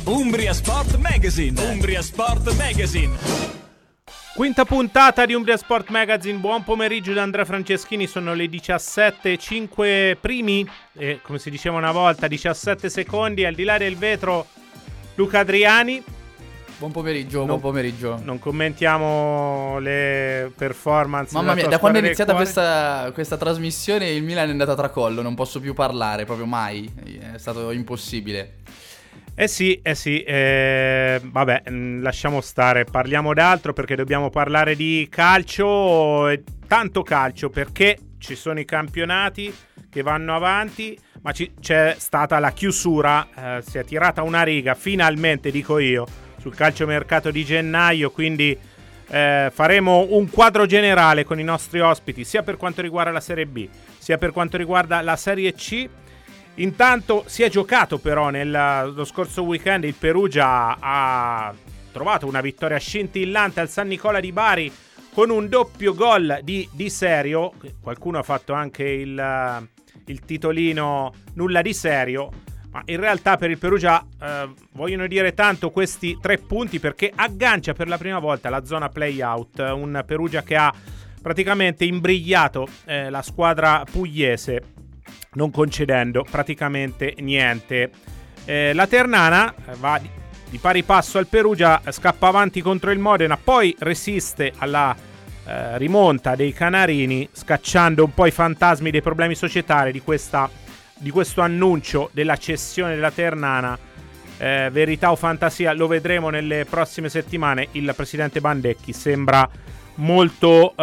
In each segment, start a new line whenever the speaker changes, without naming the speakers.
Umbria Sport Magazine. Umbria Sport Magazine.
Quinta puntata di Umbria Sport Magazine. Buon pomeriggio da Andrea Franceschini. Sono le 17, 5 primi e, come si diceva una volta, 17 secondi. Al di là del vetro, Luca Adriani.
Buon pomeriggio. Non
commentiamo le performance.
Mamma mia, da quando è iniziata questa trasmissione il Milan è andato a tracollo. Non posso più parlare, proprio mai. È stato impossibile.
Eh sì, vabbè, lasciamo stare, parliamo d'altro perché dobbiamo parlare di calcio, tanto calcio, perché ci sono i campionati che vanno avanti, ma c'è stata la chiusura, si è tirata una riga, finalmente dico io, sul calciomercato di gennaio, quindi faremo un quadro generale con i nostri ospiti, sia per quanto riguarda la Serie B, sia per quanto riguarda la Serie C. Intanto si è giocato però lo scorso weekend, il Perugia ha trovato una vittoria scintillante al San Nicola di Bari con un doppio gol di Serio. Qualcuno ha fatto anche il titolino nulla di serio, ma in realtà per il Perugia vogliono dire tanto questi 3 punti, perché aggancia per la prima volta la zona play-out, un Perugia che ha praticamente imbrigliato la squadra pugliese, non concedendo praticamente niente. La Ternana va di pari passo al Perugia, scappa avanti contro il Modena, poi resiste alla rimonta dei Canarini, scacciando un po' i fantasmi dei problemi societari di questo annuncio della cessione della Ternana. Verità o fantasia, lo vedremo nelle prossime settimane. Il presidente Bandecchi sembra molto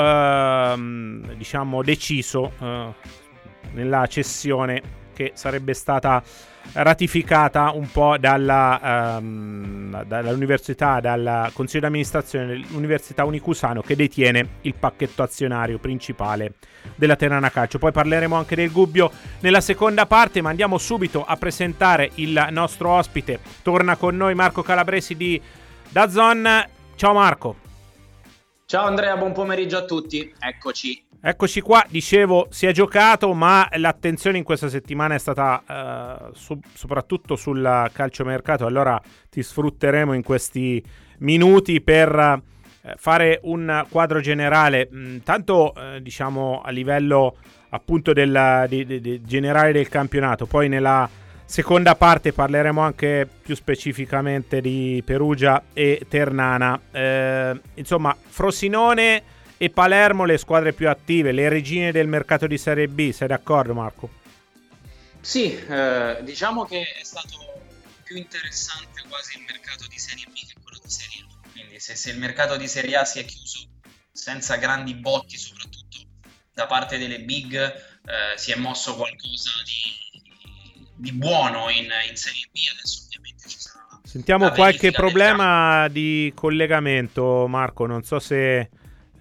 deciso nella cessione che sarebbe stata ratificata un po' dall'università, dal consiglio di amministrazione dell'Università Unicusano, che detiene il pacchetto azionario principale della Ternana Calcio. Poi parleremo anche del Gubbio nella seconda parte, ma andiamo subito a presentare il nostro ospite. Torna con noi Marco Calabresi di DAZN. Ciao Marco.
Ciao Andrea, buon pomeriggio a tutti. Eccoci
qua, dicevo, si è giocato, ma l'attenzione in questa settimana è stata soprattutto sul calciomercato. Allora ti sfrutteremo in questi minuti per fare un quadro generale, tanto diciamo a livello appunto generale del campionato. Poi nella seconda parte parleremo anche più specificamente di Perugia e Ternana. Insomma, Frosinone e Palermo le squadre più attive, le regine del mercato di Serie B. Sei d'accordo, Marco?
Sì, diciamo che è stato più interessante quasi il mercato di Serie B che quello di Serie A. Quindi se il mercato di Serie A si è chiuso senza grandi botti, soprattutto da parte delle big, si è mosso qualcosa di buono in Serie B. Adesso ovviamente ci sarà.
Sentiamo qualche problema di collegamento, Marco. Non so se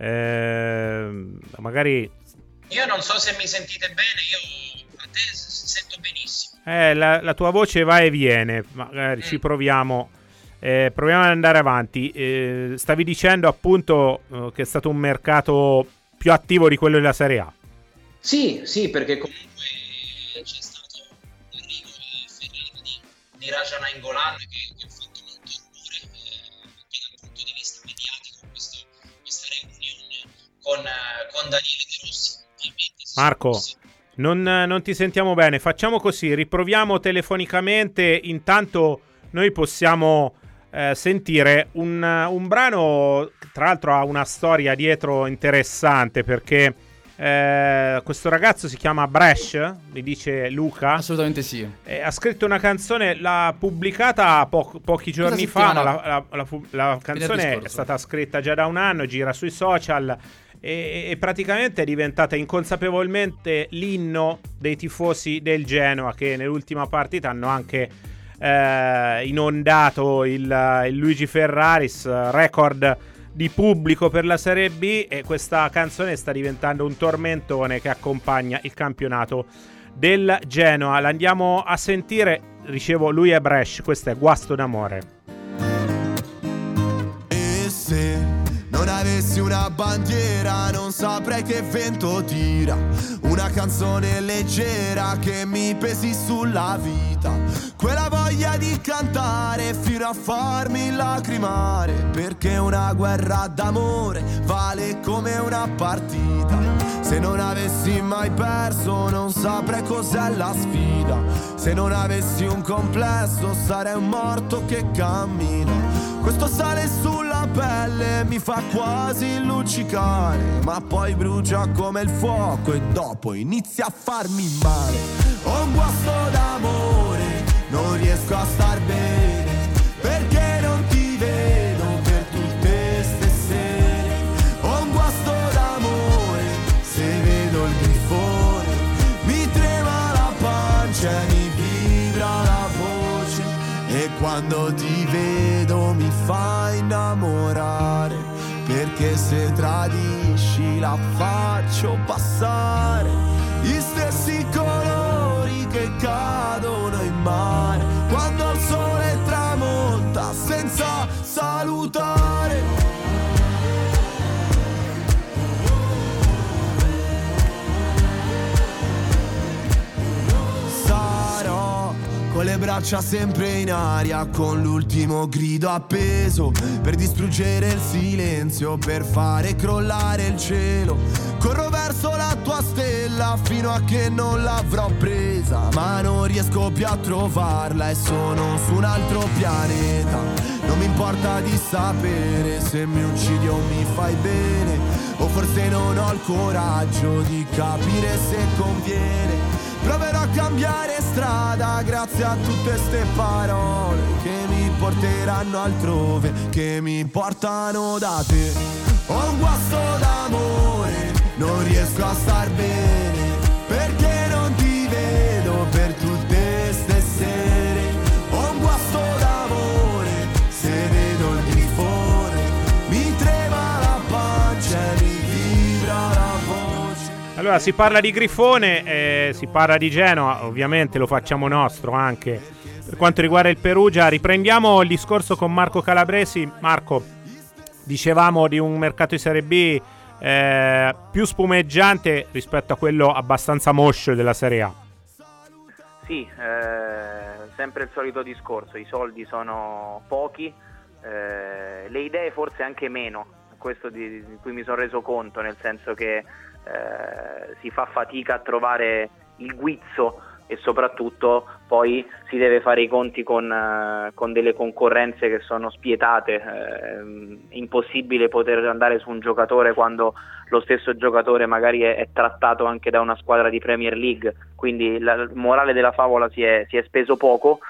magari.
Io non so se mi sentite bene, io a te sento benissimo.
La tua voce va e viene, magari ci proviamo. Proviamo ad andare avanti. Stavi dicendo appunto che è stato un mercato più attivo di quello della Serie A.
Sì, perché comunque c'è stato l'arrivo a Ferrari di Raja Nainggolan che ha fatto molto rumore anche dal punto di vista mediatico, questa reunion con Daniele De Rossi.
Marco, non ti sentiamo bene. Facciamo così, riproviamo telefonicamente. Intanto noi possiamo sentire un brano, tra l'altro ha una storia dietro interessante, perché questo ragazzo si chiama Bresh, mi dice Luca.
Assolutamente sì.
Ha scritto una canzone, l'ha pubblicata pochi giorni fa, ma la canzone è stata scritta già da un anno, gira sui social e praticamente è diventata inconsapevolmente l'inno dei tifosi del Genoa, che nell'ultima partita hanno anche inondato il Luigi Ferraris, record di pubblico per la Serie B, e questa canzone sta diventando un tormentone che accompagna il campionato del Genoa. La andiamo a sentire. Dicevo, lui è Bresh, questo è Guasto d'amore.
E se non avessi una bandiera non saprei che vento tira, una canzone leggera che mi pesi sulla vita, quella voglia di cantare fino fino a farmi lacrimare, perché una guerra d'amore vale come una partita. Se non avessi mai perso non saprei cos'è la sfida. Se non avessi un complesso sarei un morto che cammina. Questo sale sulla pelle mi fa quasi luccicare, ma poi brucia come il fuoco e dopo inizia a farmi male. Ho un guasto d'amore, non riesco a star bene, perché non ti vedo per tutte ste sere. Ho un guasto d'amore, se vedo il grifone mi trema la pancia e mi vibra la voce. E quando ti vedo mi fa innamorare, perché se tradisci la faccio passare. Gli stessi colori che cadono in mare quando il sole tramonta senza salutare. Sarò con le braccia sempre in aria, con l'ultimo grido appeso, per distruggere il silenzio, per fare crollare il cielo. Corro verso la tua stella fino a che non l'avrò presa, ma non riesco più a trovarla e sono su un altro pianeta. Non mi importa di sapere se mi uccidi o mi fai bene, o forse non ho il coraggio di capire se conviene. Proverò a cambiare strada grazie a tutte ste parole che mi porteranno altrove, che mi portano da te. Ho un guasto d'amore, non riesco a star bene, perché non ti vedo per tutte ste sere. Ho un guasto d'amore, se vedo il grifone mi trema la pancia e mi vibra la voce.
Allora, si parla di Grifone, si parla di Genoa, ovviamente lo facciamo nostro anche per quanto riguarda il Perugia. Riprendiamo il discorso con Marco Calabresi. Marco, dicevamo di un mercato di Serie B più spumeggiante rispetto a quello abbastanza moscio della Serie A.
Sì, sempre il solito discorso, i soldi sono pochi, le idee forse anche meno, questo di cui mi sono reso conto, nel senso che si fa fatica a trovare il guizzo e soprattutto poi si deve fare i conti con delle concorrenze che sono spietate. È impossibile poter andare su un giocatore quando lo stesso giocatore magari è trattato anche da una squadra di Premier League, quindi il morale della favola si è speso poco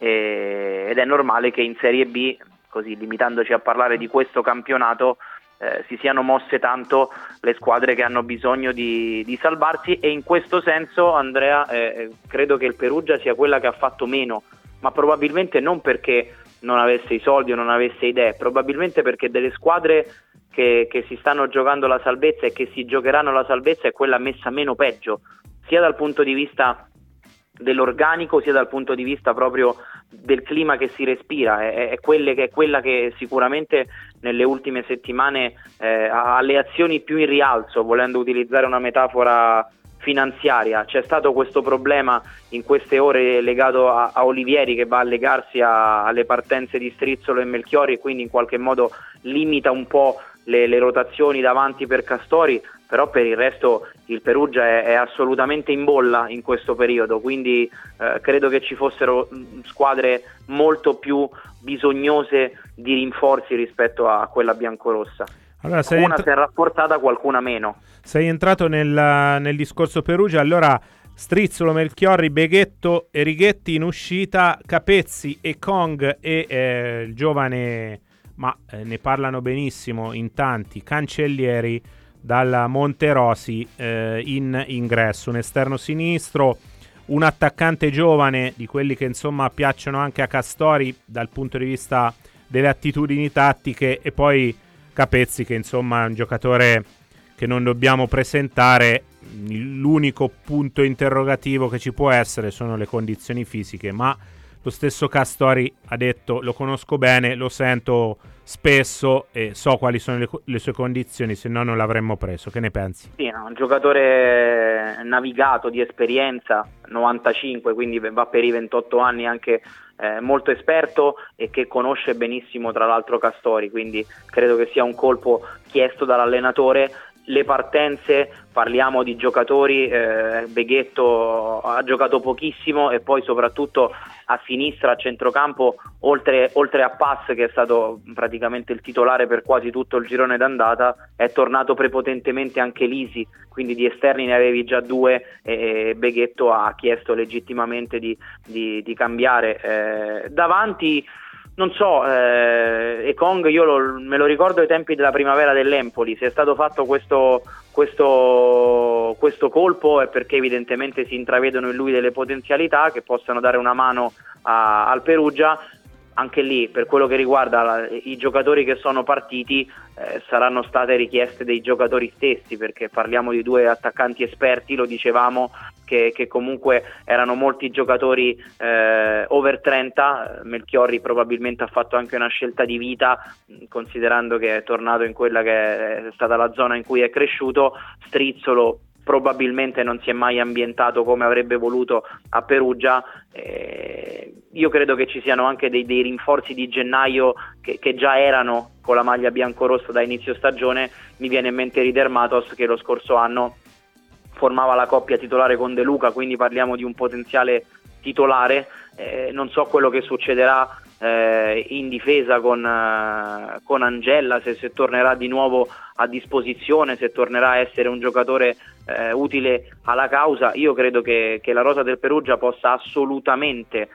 ed è normale che in Serie B, così limitandoci a parlare di questo campionato, si siano mosse tanto le squadre che hanno bisogno di salvarsi, e in questo senso, Andrea, credo che il Perugia sia quella che ha fatto meno, ma probabilmente non perché non avesse i soldi o non avesse idee, probabilmente perché delle squadre che si stanno giocando la salvezza e che si giocheranno la salvezza è quella messa meno peggio, sia dal punto di vista dell'organico sia dal punto di vista proprio del clima che si respira. È quella che sicuramente nelle ultime settimane ha le azioni più in rialzo, volendo utilizzare una metafora finanziaria. C'è stato questo problema in queste ore legato a Olivieri, che va a legarsi alle partenze di Strizzolo e Melchiori e quindi in qualche modo limita un po' le rotazioni davanti per Castori, però per il resto il Perugia è assolutamente in bolla in questo periodo, quindi credo che ci fossero squadre molto più bisognose di rinforzi rispetto a quella biancorossa. Allora, una si è rafforzata, qualcuna meno. Sei entrato nel discorso Perugia, allora Strizzolo, Melchiorri, Beghetto e Righetti in uscita, Capezzi e Kong e il giovane, ma ne parlano benissimo in tanti, Cancellieri dalla Monterosi in ingresso, un esterno sinistro, un attaccante giovane di quelli che insomma piacciono anche a Castori dal punto di vista delle attitudini tattiche, e poi Capezzi che insomma è un giocatore che non dobbiamo presentare. L'unico punto interrogativo che ci può essere sono le condizioni fisiche, ma lo stesso Castori ha detto: lo conosco bene, lo sento spesso e so quali sono le sue condizioni, se no non l'avremmo preso. Che ne pensi? Sì, è un giocatore navigato, di esperienza, 95, quindi va per i 28 anni anche molto esperto e che conosce benissimo tra l'altro Castori, quindi credo che sia un colpo chiesto dall'allenatore. Le partenze, parliamo di giocatori, Beghetto ha giocato pochissimo e poi soprattutto a sinistra, a centrocampo, oltre a Pass, che è stato praticamente il titolare per quasi tutto il girone d'andata, è tornato prepotentemente anche Lisi, quindi di esterni ne avevi già due e Beghetto ha chiesto legittimamente di cambiare. Davanti non so, Ekong io me lo ricordo ai tempi della primavera dell'Empoli, se è stato fatto questo colpo è perché evidentemente si intravedono in lui delle potenzialità che possano dare una mano al Perugia. Anche lì, per quello che riguarda i giocatori che sono partiti, saranno state richieste dei giocatori stessi, perché parliamo di due attaccanti esperti, lo dicevamo, che comunque erano molti giocatori over 30. Melchiorri probabilmente ha fatto anche una scelta di vita, considerando che è tornato in quella che è stata la zona in cui è cresciuto. Strizzolo probabilmente non si è mai ambientato come avrebbe voluto a Perugia. Io credo che ci siano anche dei rinforzi di gennaio che già erano con la maglia biancorossa da inizio stagione. Mi viene in mente Rieder Matos, che lo scorso anno formava la coppia titolare con De Luca, quindi parliamo di un potenziale titolare. Non so quello che succederà in difesa con Angella, se tornerà di nuovo a disposizione, se tornerà a essere un giocatore utile alla causa. Io credo che la rosa del Perugia possa assolutamente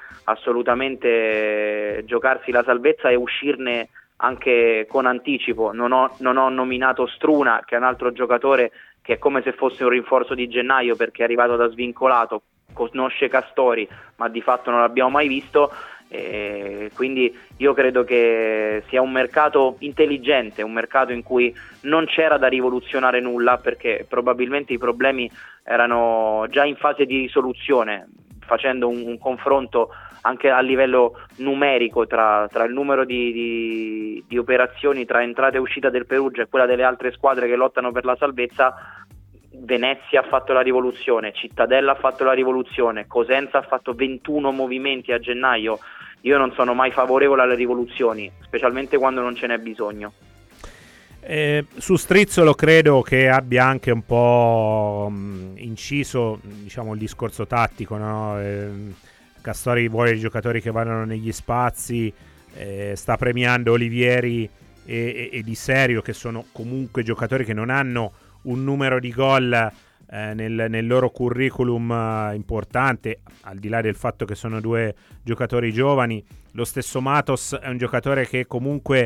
giocarsi la salvezza e uscirne anche con anticipo. Non ho nominato Struna, che è un altro giocatore che è come se fosse un rinforzo di gennaio, perché è arrivato da svincolato, conosce Castori, ma di fatto non l'abbiamo mai visto. Quindi io credo che sia un mercato intelligente, un mercato in cui non c'era da rivoluzionare nulla, perché probabilmente i problemi erano già in fase di risoluzione, facendo un confronto anche a livello numerico tra il numero di operazioni tra entrata e uscita del Perugia e quella delle altre squadre che lottano per la salvezza. Venezia ha fatto la rivoluzione, Cittadella ha fatto la rivoluzione, Cosenza ha fatto 21 movimenti a gennaio. Io non sono mai favorevole alle rivoluzioni, specialmente quando non ce n'è bisogno.
Su Strizzolo credo che abbia anche un po' inciso, diciamo, il discorso tattico, no? Castori vuole i giocatori che vanno negli spazi, sta premiando Olivieri e Di Serio, che sono comunque giocatori che non hanno un numero di gol nel loro curriculum importante, al di là del fatto che sono due giocatori giovani. Lo stesso Matos è un giocatore che comunque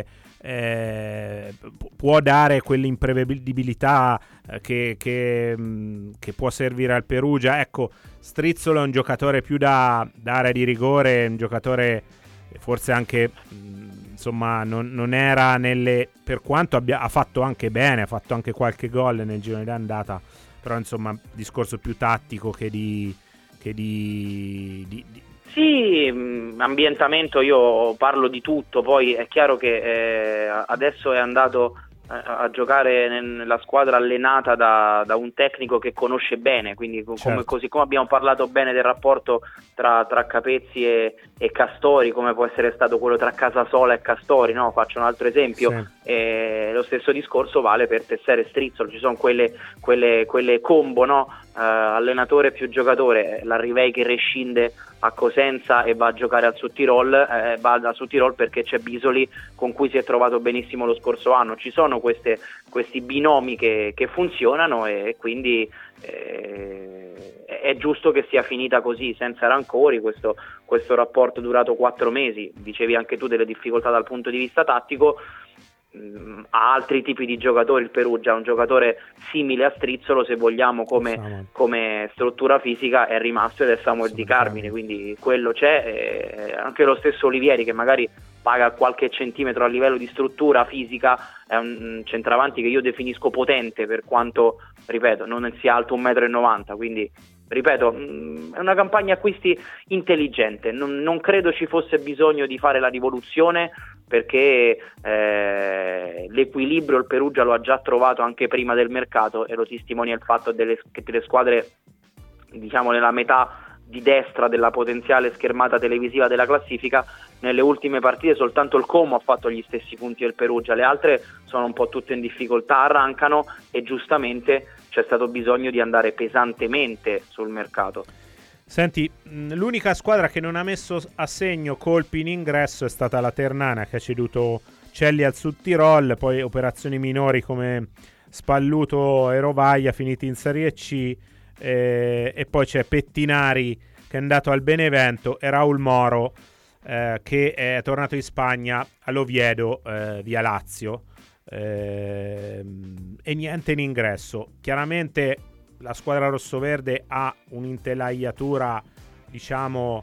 può dare quell'imprevedibilità che può servire al Perugia. Ecco, Strizzolo è un giocatore più da area di rigore, un giocatore forse anche insomma non era per quanto ha fatto anche bene, ha fatto anche qualche gol nel girone d'andata, però insomma discorso più tattico che di
Sì, ambientamento, io parlo di tutto, poi è chiaro che adesso è andato a giocare nella squadra allenata da un tecnico che conosce bene, quindi così come abbiamo parlato bene del rapporto tra Capezzi e Castori, come può essere stato quello tra Casasola e Castori, no? Faccio un altro esempio. Sì. Lo stesso discorso vale per Tessera e Strizzolo, ci sono quelle combo, no? Allenatore più giocatore, la Rivei che rescinde a Cosenza e va a giocare al Sud Tirol, va da Sud Tirol perché c'è Bisoli con cui si è trovato benissimo lo scorso anno. Ci sono questi binomi che funzionano e quindi è giusto che sia finita così, senza rancori, questo rapporto durato 4 mesi. Dicevi anche tu delle difficoltà dal punto di vista tattico. Ha altri tipi di giocatori il Perugia, un giocatore simile a Strizzolo, se vogliamo, come struttura fisica è rimasto, ed è Samuel Di Carmine, quindi quello c'è. Anche lo stesso Olivieri, che magari paga qualche centimetro a livello di struttura fisica, è un centravanti che io definisco potente, per quanto, ripeto, non sia alto 1,90 m, quindi ripeto, è una campagna acquisti intelligente. Non credo ci fosse bisogno di fare la rivoluzione, perché l'equilibrio il Perugia lo ha già trovato anche prima del mercato, e lo testimonia il fatto che le squadre, diciamo, nella metà di destra della potenziale schermata televisiva della classifica. Nelle ultime partite soltanto il Como ha fatto gli stessi punti del Perugia, le altre sono un po' tutte in difficoltà, arrancano, e giustamente c'è stato bisogno di andare pesantemente sul mercato.
Senti, l'unica squadra che non ha messo a segno colpi in ingresso è stata la Ternana, che ha ceduto Celli al Sud Tirol, poi operazioni minori come Spalluto e Rovaglia finiti in Serie C, e poi c'è Pettinari che è andato al Benevento e Raul Moro che è tornato in Spagna all'Oviedo via Lazio, e niente in ingresso. Chiaramente la squadra rossoverde ha un'intelaiatura, diciamo,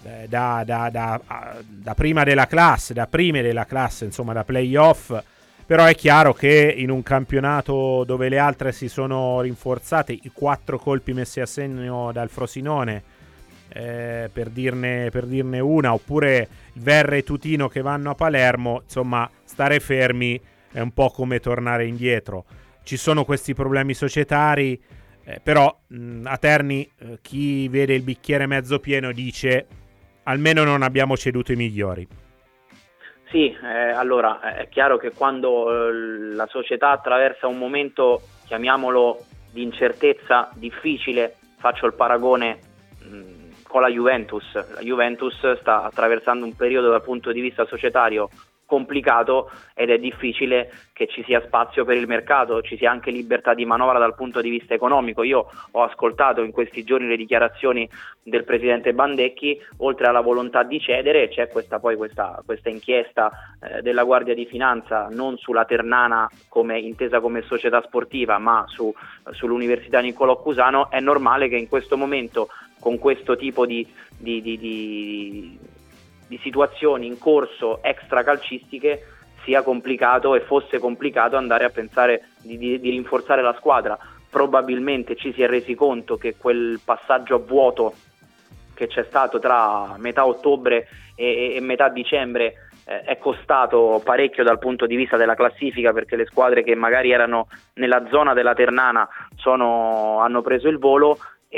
da prima della classe, da prime della classe, insomma da playoff, però è chiaro che in un campionato dove le altre si sono rinforzate, i 4 colpi messi a segno dal Frosinone, per dirne una, oppure il Verre e Tutino che vanno a Palermo, insomma stare fermi è un po' come tornare indietro. Ci sono questi problemi societari, però a Terni chi vede il bicchiere mezzo pieno dice almeno non abbiamo ceduto i migliori.
Sì, allora è chiaro che quando la società attraversa un momento, chiamiamolo, di incertezza difficile, faccio il paragone con la Juventus. La Juventus sta attraversando un periodo dal punto di vista societario complicato ed è difficile che ci sia spazio per il mercato, ci sia anche libertà di manovra dal punto di vista economico. Io ho ascoltato in questi giorni le dichiarazioni del presidente Bandecchi, oltre alla volontà di cedere c'è questa inchiesta della Guardia di Finanza, non sulla Ternana come intesa come società sportiva, ma sull'Università Niccolò Cusano. È normale che in questo momento, con questo tipo di situazioni in corso extracalcistiche, sia complicato e fosse complicato andare a pensare di rinforzare la squadra. Probabilmente ci si è resi conto che quel passaggio a vuoto che c'è stato tra metà ottobre e metà dicembre è costato parecchio dal punto di vista della classifica, perché le squadre che magari erano nella zona della Ternana hanno preso il volo,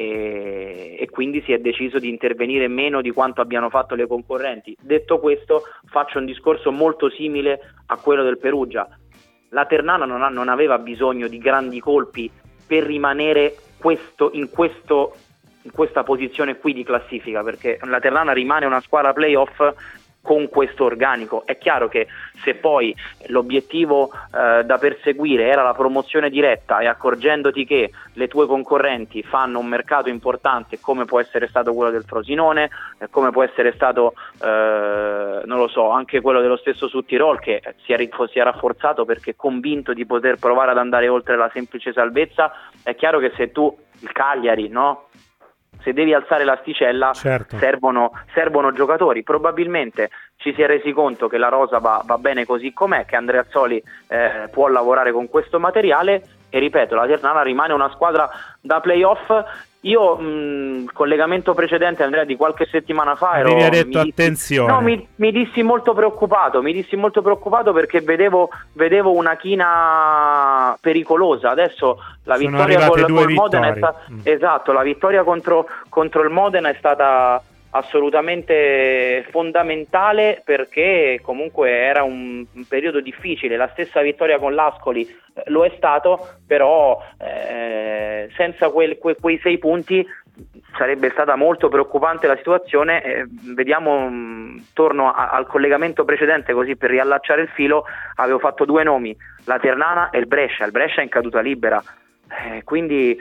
e quindi si è deciso di intervenire meno di quanto abbiano fatto le concorrenti. Detto questo, faccio un discorso molto simile a quello del Perugia. La Ternana non aveva bisogno di grandi colpi per rimanere in questa posizione qui di classifica, perché la Ternana rimane una squadra playoff con questo organico. È chiaro che se poi l'obiettivo da perseguire era la promozione diretta, e accorgendoti che le tue concorrenti fanno un mercato importante come può essere stato quello del Frosinone, come può essere stato non lo so, anche quello dello stesso Sud Tirol, che si è rafforzato perché convinto di poter provare ad andare oltre la semplice salvezza, è chiaro che se tu, il Cagliari, no? Se devi alzare l'asticella, certo, servono giocatori. Probabilmente ci si è resi conto che la rosa va bene così com'è, che Andreazzoli può lavorare con questo materiale, e ripeto, la Ternana rimane una squadra da playoff. Io il collegamento precedente, Andrea, di qualche settimana fa
attenzione.
Mi dissi molto preoccupato perché vedevo una china pericolosa. Adesso la vittoria col Modena la vittoria contro il Modena è stata assolutamente fondamentale, perché comunque era un periodo difficile. La stessa vittoria con l'Ascoli lo è stato, però senza quei 6 punti sarebbe stata molto preoccupante la situazione. Vediamo, torno al collegamento precedente così per riallacciare il filo. Avevo fatto 2 nomi, la Ternana e il Brescia è in caduta libera, quindi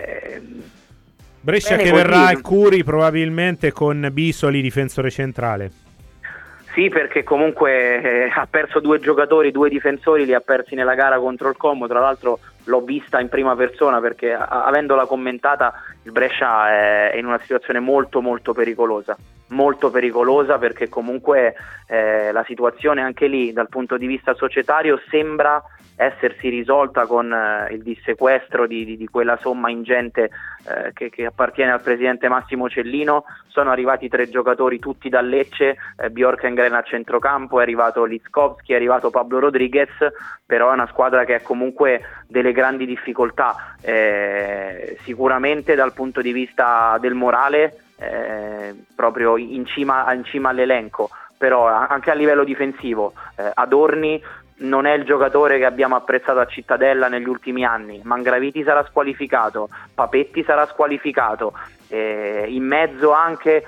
Brescia che verrà al Curi probabilmente con Bisoli difensore centrale.
Sì, perché comunque ha perso 2 giocatori, 2 difensori, li ha persi nella gara contro il Como. Tra l'altro l'ho vista in prima persona, perché avendola commentata, il Brescia è in una situazione molto molto pericolosa, perché comunque la situazione anche lì dal punto di vista societario sembra essersi risolta con il dissequestro di quella somma ingente che appartiene al presidente Massimo Cellino. Sono arrivati 3 giocatori tutti da Lecce, Bjorkengren a centrocampo, è arrivato Litzkowski, è arrivato Pablo Rodriguez, però è una squadra che ha comunque delle grandi difficoltà, sicuramente dal punto di vista del morale. proprio in cima all'elenco, però anche a livello difensivo Adorni non è il giocatore che abbiamo apprezzato a Cittadella negli ultimi anni. Mangraviti sarà squalificato, Papetti sarà squalificato, in mezzo anche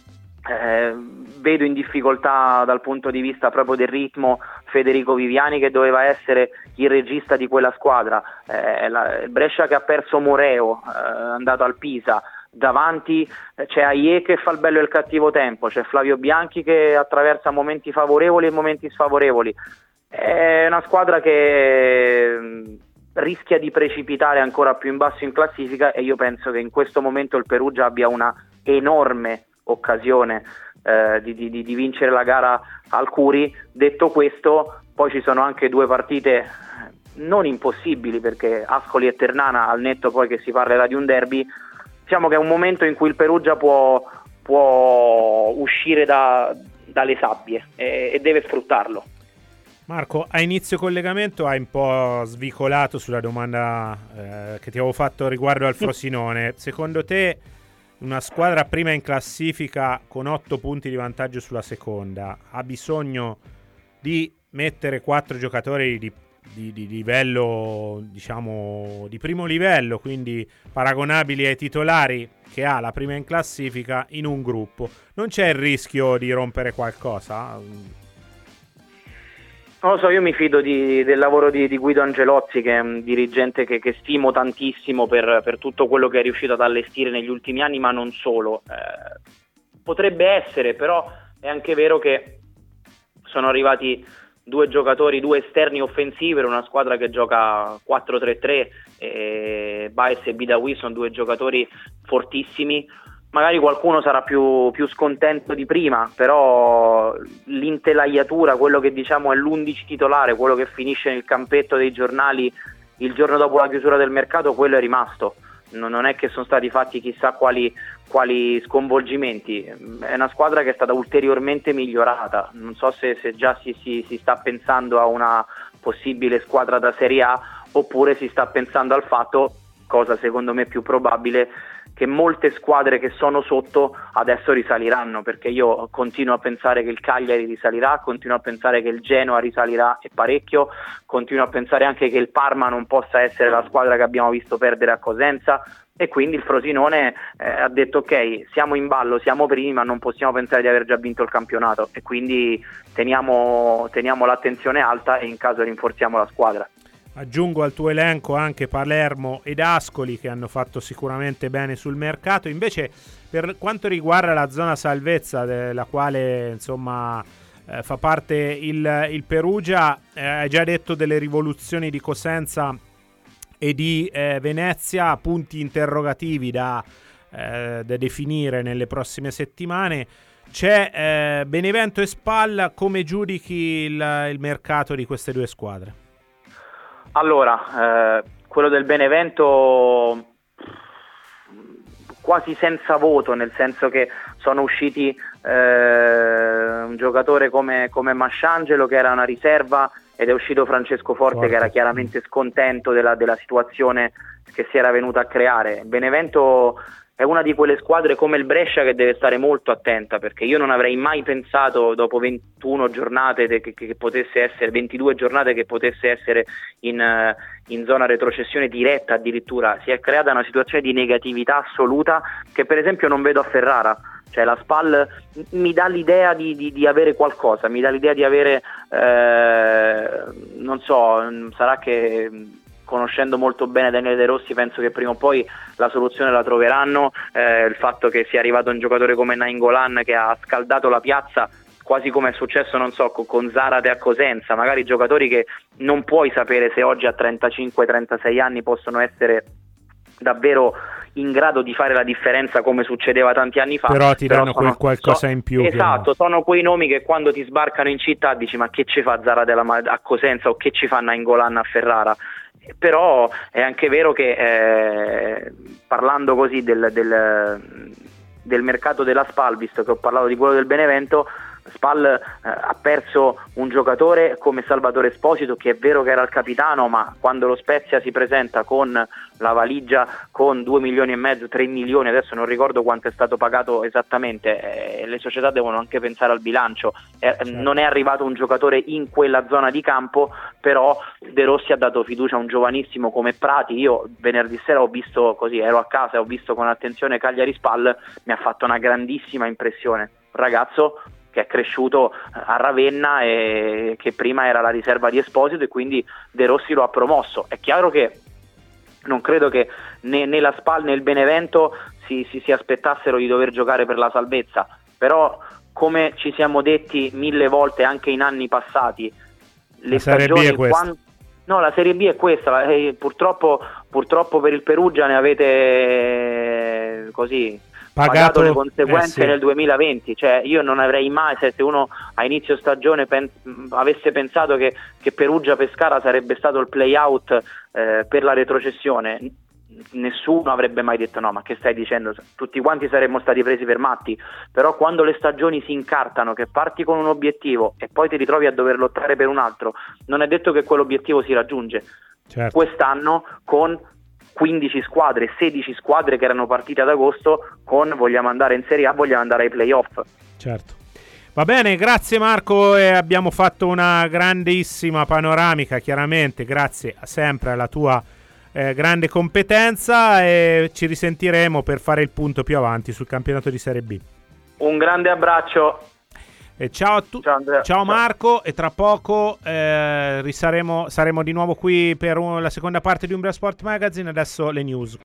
vedo in difficoltà dal punto di vista proprio del ritmo Federico Viviani, che doveva essere il regista di quella squadra, il Brescia che ha perso Moreo, andato al Pisa. Davanti c'è Aie che fa il bello e il cattivo tempo, c'è Flavio Bianchi che attraversa momenti favorevoli e momenti sfavorevoli. È una squadra che rischia di precipitare ancora più in basso in classifica, e io penso che in questo momento il Perugia abbia una enorme occasione di vincere la gara al Curi. Detto questo, poi ci sono anche 2 partite non impossibili, perché Ascoli e Ternana, al netto poi che si parlerà di un derby, diciamo che è un momento in cui il Perugia può uscire dalle sabbie e deve sfruttarlo.
Marco, a inizio collegamento hai un po' svicolato sulla domanda che ti avevo fatto riguardo al Frosinone. Secondo te una squadra prima in classifica con 8 punti di vantaggio sulla seconda ha bisogno di mettere 4 giocatori di livello, diciamo, di primo livello, quindi paragonabili ai titolari che ha la prima in classifica, in un gruppo? Non c'è il rischio di rompere qualcosa?
Non lo so, io mi fido del lavoro di Guido Angelozzi, che è un dirigente che stimo tantissimo per tutto quello che è riuscito ad allestire negli ultimi anni, ma non solo. Potrebbe essere, però è anche vero che sono arrivati 2 giocatori, 2 esterni offensivi per una squadra che gioca 4-3-3, e Baez e Bidawi sono 2 giocatori fortissimi. Magari qualcuno sarà più scontento di prima, però l'intelaiatura, quello che diciamo è l'11 titolare, quello che finisce nel campetto dei giornali il giorno dopo la chiusura del mercato, quello è rimasto. Non è che sono stati fatti chissà quali sconvolgimenti. È una squadra che è stata ulteriormente migliorata. Non so se già si sta pensando a una possibile squadra da Serie A, oppure si sta pensando al fatto, cosa secondo me più probabile, che molte squadre che sono sotto adesso risaliranno, perché io continuo a pensare che il Cagliari risalirà, continuo a pensare che il Genoa risalirà e parecchio, continuo a pensare anche che il Parma non possa essere la squadra che abbiamo visto perdere a Cosenza, e quindi il Frosinone ha detto ok, siamo in ballo, siamo primi, ma non possiamo pensare di aver già vinto il campionato, e quindi teniamo l'attenzione alta e in caso rinforziamo la squadra.
Aggiungo al tuo elenco anche Palermo ed Ascoli, che hanno fatto sicuramente bene sul mercato. Invece, per quanto riguarda la zona salvezza, della quale insomma fa parte il Perugia, hai già detto delle rivoluzioni di Cosenza e di Venezia, punti interrogativi da definire nelle prossime settimane. C'è Benevento e Spal. Come giudichi il mercato di queste 2 squadre?
Allora, quello del Benevento quasi senza voto, nel senso che sono usciti un giocatore come Masciangelo, che era una riserva, ed è uscito Francesco Forte, che era chiaramente scontento della situazione che si era venuta a creare. Benevento è una di quelle squadre come il Brescia che deve stare molto attenta, perché io non avrei mai pensato dopo 21 giornate che potesse essere 22 giornate che potesse essere in zona retrocessione diretta. Addirittura si è creata una situazione di negatività assoluta che per esempio non vedo a Ferrara. Cioè la SPAL mi dà l'idea di avere qualcosa, mi dà l'idea di avere non so, sarà che conoscendo molto bene Daniele De Rossi penso che prima o poi la soluzione la troveranno. Il fatto che sia arrivato un giocatore come Nainggolan, che ha scaldato la piazza, quasi come è successo non so con Zarate a Cosenza, magari giocatori che non puoi sapere se oggi a 35-36 anni possono essere davvero in grado di fare la differenza come succedeva tanti anni fa,
però ti danno quel qualcosa in più.
Esatto, sono quei nomi che quando ti sbarcano in città dici ma che ci fa Zarate a Cosenza, o che ci fa Nainggolan a Ferrara. Però è anche vero che parlando così del mercato della SPAL, visto che ho parlato di quello del Benevento, Spal ha perso un giocatore come Salvatore Esposito, che è vero che era il capitano, ma quando lo Spezia si presenta con la valigia con 2,5 milioni, 3 milioni, adesso non ricordo quanto è stato pagato esattamente, le società devono anche pensare al bilancio, non è arrivato un giocatore in quella zona di campo, però De Rossi ha dato fiducia a un giovanissimo come Prati. Io venerdì sera ho visto, così ero a casa e ho visto con attenzione Cagliari Spal, mi ha fatto una grandissima impressione, un ragazzo che è cresciuto a Ravenna e che prima era la riserva di Esposito, e quindi De Rossi lo ha promosso. È chiaro che non credo che né la Spal né il Benevento si aspettassero di dover giocare per la salvezza, però come ci siamo detti 1000 volte anche in anni passati, le stagioni no, la Serie B è questa, purtroppo per il Perugia ne avete così pagato le conseguenze nel 2020. Cioè, io non avrei mai, se uno a inizio stagione avesse pensato che Perugia Pescara sarebbe stato il play out per la retrocessione, nessuno avrebbe mai detto no, ma che stai dicendo, tutti quanti saremmo stati presi per matti. Però quando le stagioni si incartano, che parti con un obiettivo e poi ti ritrovi a dover lottare per un altro, non è detto che quell'obiettivo si raggiunge. Certo. Quest'anno con 15 squadre, 16 squadre che erano partite ad agosto con vogliamo andare in Serie A, vogliamo andare ai playoff.
Certo. Va bene, grazie Marco, abbiamo fatto una grandissima panoramica, chiaramente grazie sempre alla tua grande competenza, e ci risentiremo per fare il punto più avanti sul campionato di Serie B.
Un grande abbraccio.
Ciao a tutti, ciao Marco, e tra poco saremo di nuovo qui per la seconda parte di Umbria Sport Magazine. Adesso le news.